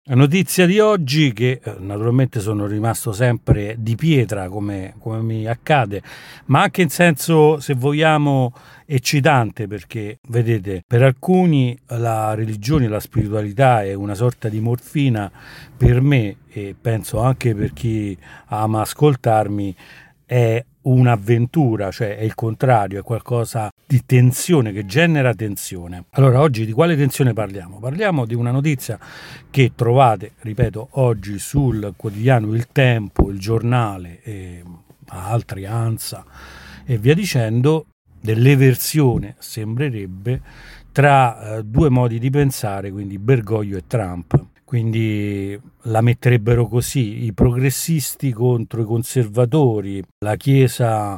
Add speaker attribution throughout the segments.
Speaker 1: La notizia di oggi che naturalmente sono rimasto sempre di pietra come mi accade, ma anche in senso, se vogliamo, eccitante, perché vedete, per alcuni la religione, la spiritualità è una sorta di morfina, per me e penso anche per chi ama ascoltarmi è un'avventura, cioè è il contrario, è qualcosa di tensione, che genera tensione. Allora, oggi di quale tensione parliamo? Parliamo di una notizia che trovate, ripeto, oggi sul quotidiano Il Tempo, Il Giornale e altri, ANSA e via dicendo, dell'eversione, sembrerebbe, tra due modi di pensare, quindi Bergoglio e Trump. Quindi la metterebbero così: i progressisti contro i conservatori, la Chiesa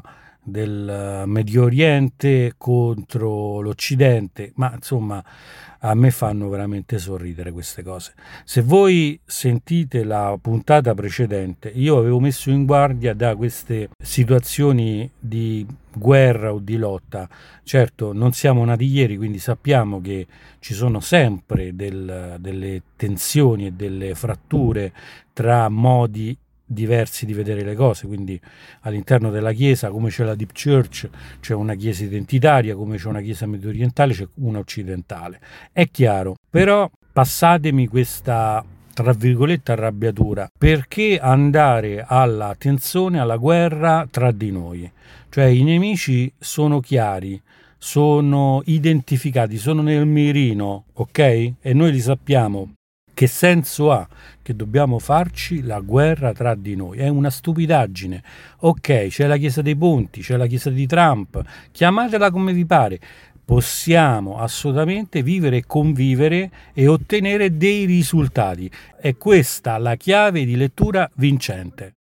Speaker 1: del Medio Oriente contro l'Occidente, ma insomma a me fanno veramente sorridere queste cose. Se voi sentite la puntata precedente, io avevo messo in guardia da queste situazioni di guerra o di lotta. Certo, non siamo nati ieri, quindi sappiamo che ci sono sempre delle tensioni e delle fratture tra modi diversi di vedere le cose, quindi all'interno della Chiesa, come c'è la Deep Church, c'è una Chiesa identitaria, come c'è una Chiesa medio orientale, c'è una occidentale. È chiaro, però passatemi questa tra virgolette arrabbiatura, perché andare alla tensione, alla guerra tra di noi? Cioè i nemici sono chiari, sono identificati, sono nel mirino, ok? E noi li sappiamo. Che senso ha che dobbiamo farci la guerra tra di noi? È una stupidaggine. Ok, c'è la Chiesa dei Ponti, c'è la Chiesa di Trump, chiamatela come vi pare. Possiamo assolutamente vivere e convivere e ottenere dei risultati. È questa la chiave di lettura vincente.